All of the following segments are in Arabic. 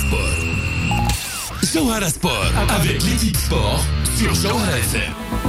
Sport. Jawhara Sport avec l'équipe sport sur Jawhara FM.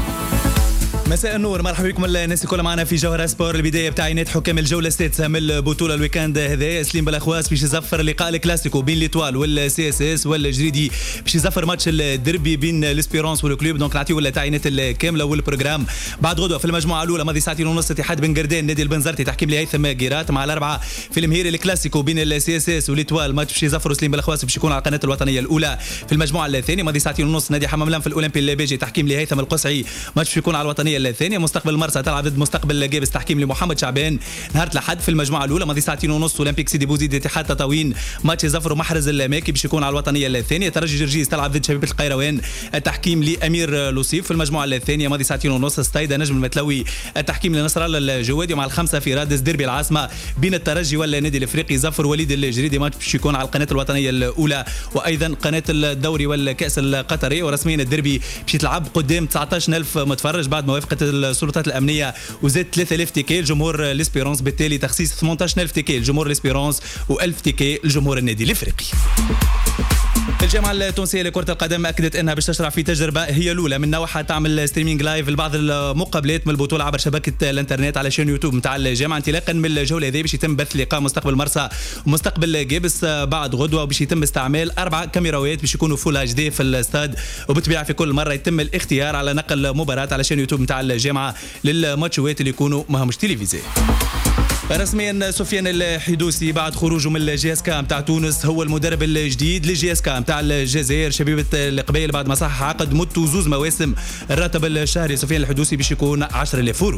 مساء النور، مرحبا بكم الناس الكل معنا في جوهرة سبور. البدايه بتاعينات حكام الجوله السادسه من البطوله الويكاند هذا. سليم بالاخواس باش يزفر لقاء الكلاسيكو بين ليتوال والسي اس اس، والجريدي باش يزفر ماتش الدربي بين الاسبيرونس والكلوب. دونك نعطيو التعيينات الكامله والبروجرام بعد غدوه. في المجموعه الاولى ماضي ساعتين ونص اتحاد بن قردان نادي البنزرتي تحكيم لهيثم قيرات. مع الاربعه في المهيري الكلاسيكو بين السي اس اس وليتوال، ماتش باش يزفروا سليم بالاخواس باش يكون على القناه الوطنيه الاولى. في المجموعه الثانيه ماضي ساعتين ونص نادي حمام لام في الاولمبي الليبيجي تحكيم لهيثم القصعي، ماتش باش يكون على الوطنيه الثانيه. مستقبل مرسى تلعب ضد مستقبل جابس تحكيم لمحمد شعبان نهار الاحد. في المجموعه الاولى ماضي ساعتين ونص اولمبيك سيدي بوزيد اتحاد تطاوين، ماتش يزفروا محرز الماكي باش يكون على الوطنيه الثانيه. ترجي جرجيس تلعب ضد شبيبه القيروان التحكيم لامير لوسيف. في المجموعه الثانيه ماضي ساعتين ونص ستايدا نجم المتلوي التحكيم لنصر الله الجوادي. مع الخمسه في رادس ديربي العاصمه بين الترجي والنادي الافريقي زفر وليد الجريدي، ماتش باش يكون على القناه الوطنيه الاولى وايضا قناه الدوري والكاس القطري. ورسميا الديربي باش يتلعب قدام 19000 متفرج بعد ما وافقت السلطات الامنيه وزاد 3000 تيكي لجمهور الاسبيرونس، بالتالي تخصيص 18000 تيكي لجمهور الاسبيرونس و1000 تيكي لجمهور النادي الافريقي. الجامعة التونسية لكرة القدم أكدت أنها باش تشرع في تجربة هي الأولى من نوعها، تعمل ستريمينج لايف لبعض المقابلات من البطولة عبر شبكة الانترنت على شان يوتيوب نتاع الجامعة انطلاقا من الجولة هذه. باش يتم بث لقاء مستقبل مرسى ومستقبل جابس بعد غدوة، وباش يتم استعمال 4 كاميراوات باش يكونوا فول اتش دي في الاستاد، وبالطبيعة في كل مرة يتم الاختيار على نقل مباراة على شان يوتيوب نتاع الجامعة للماتشوات اللي يكونوا ماهمش تلفزيون. رسميا سفيان الحدوسي بعد خروجه من الجي اس كا نتاع تونس هو المدرب الجديد للجي اس كا نتاع الجزائر شبيبه القبائل بعد ما صح عقد مدته 2 مواسم. الراتب الشهري سفيان الحدوسي باش يكون 10,000 يورو.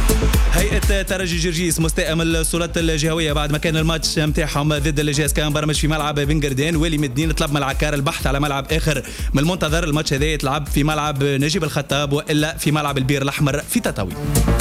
هيئه ترجي جرجيس مستاء من السلطات الجهويه بعد ما كان الماتش نتاعهم ضد الجي اس كا برمج في ملعب بن قردان. والي مدين طلب من العكار البحث على ملعب اخر من المنتظر. الماتش هذا يتلعب في ملعب نجيب الخطاب والا في ملعب البير الاحمر في تطاوين.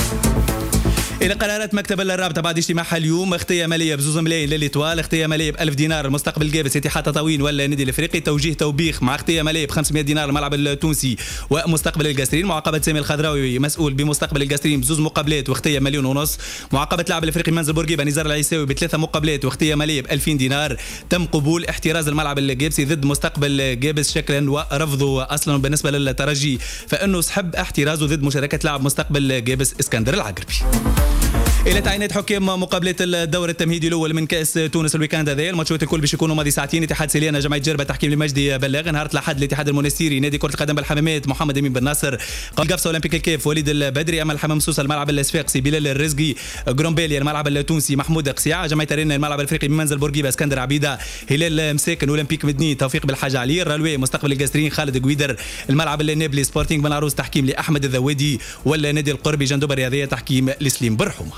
إلى قرارات مكتب الرابطة بعد اجتماعها اليوم، اختيار مالية ب2 ملايين للإيطوال، اختيار مالية ب1000 دينار المستقبل جابس اتحاد تطاوين ولا النادي الافريقي، توجيه توبيخ مع اختيار مالية ب500 دينار الملعب التونسي ومستقبل القاسرين، معاقبة سامي الخضراوي مسؤول بمستقبل القاسرين ب2 مقابلات واختيار 1.5 مليون، معاقبة لاعب الافريقي منزل بورقيبة نزار العيساوي ب3 مقابلات واختيار مالية ب2000 دينار. تم قبول احتراز الملعب الجابسي ضد مستقبل جابس شكلا ورفضه اصلا بالنسبة للترجي، فانه سحب احترازه ضد مشاركة لاعب مستقبل جابس اسكندر العقربي. إلى تعيينات حكام مقابلة الدور التمهيدي الأول من كأس تونس الويكاند هذا. الماتشات الكل باش يكونوا ماضي ساعتين. اتحاد سليانة جمعية جربة تحكيم لمجدي بلاغ. نهار الأحد الاتحاد المنستيري نادي كرة القدم بالحمامات محمد أمين بن ناصر. القفصة أولمبيك الكيف وليد البدري. أما الحمام سوسة الملعب الصفاقسي بلال الرزقي. جرومبيليا الملعب التونسي محمود قسيعة. جمعية رينا الملعب الأفريقي بمنزل بورقيبة اسكندر عبيدة. هلال مساكن أولمبيك مدني توفيق بالحاج علي. الرالوي مستقبل القاسرين خالد قويدر. الملعب النابلي سبورتينغ بن عروس تحكيم لأحمد الذوادي. ولا نادي القربي جندوبة الرياضية تحكيم لسليم برحومة.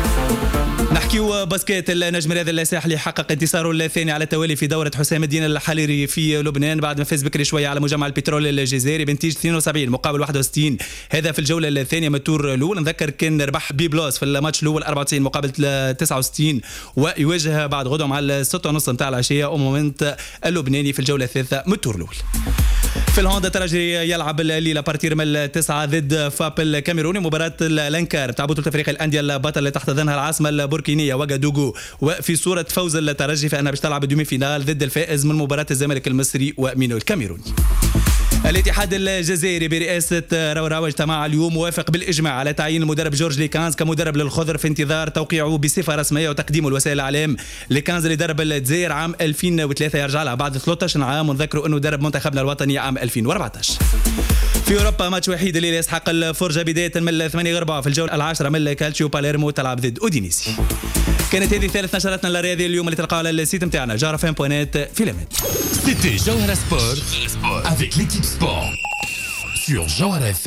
نحكيو باسكيت. النجم الرياضي الساحلي حقق انتصاره الثاني على التوالي في دورة حسام الدين الحريري في لبنان بعد ما فاز بكري شوية على مجمع البترول الجزائري بنتيجة 72 مقابل 61. هذا في الجولة الثانية من التور الأول. نذكر كان ربح بي بلوس في الماتش الأول 94 مقابل 69، ويواجه بعد غدوة مع 6:30 نتاع العشية أومومنت اللبناني في الجولة الثالثة من التور الأول. في الهوندا ترجي يلعب الليله بارتير من 9 ضد فاب الكاميروني. مباراه الانكار بتاع بطوله افريقيا الانديه البطل اللي تحتضنها العاصمه البوركينيه وغادوغو، وفي صوره فوز الترجي فانها باش تلعب دومي فينال ضد الفائز من مباراه الزمالك المصري ومينو الكاميروني. الاتحاد الجزائري برئاسة راوراو اجتمع اليوم ووافق بالإجماع على تعيين المدرب جورج ليكانز كمدرب للخضر في انتظار توقيعه بصفة رسمية وتقديمه لوسائل الإعلام. ليكانز اللي درب الجزائر عام 2003 يرجع لها بعد 13 عام، ونذكروا أنه درب منتخبنا الوطني عام 2014. في أوروبا ماتش وحيد اللي يسحق الفرجة بداية من 8:04 في الجولة العاشرة من كالتشيو باليرمو تلعب ضد أودينيسي. كانت هذه ثالث نشراتنا الرياضية اليوم اللي تلقاها على السيت نتاعنا jawhara.net. في الأمان. C'était Jawhara Sport avec l'équipe sport sur Jawhara FM.